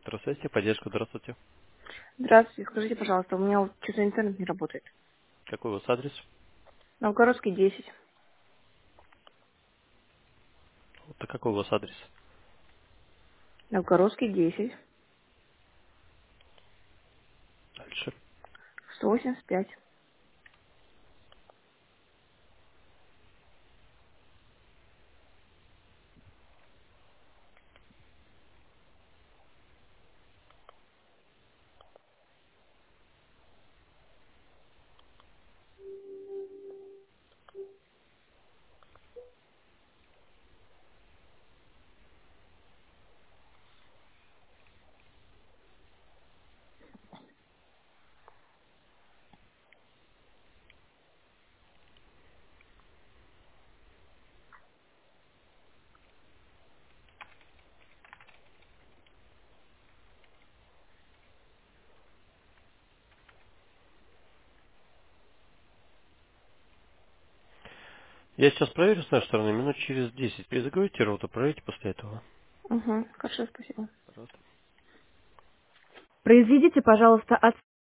Здравствуйте, поддержка, здравствуйте. Здравствуйте, скажите, пожалуйста, у меня вот что-то интернет не работает. Какой у вас адрес? Новгородский 10. Вот, а какой у вас адрес? Новгородский 10. Дальше. 185. Я сейчас проверю с нашей стороны, минут через 10. Перезагрузите роутер, проверьте после этого. Угу, хорошо, спасибо. Пожалуйста. Произведите, пожалуйста,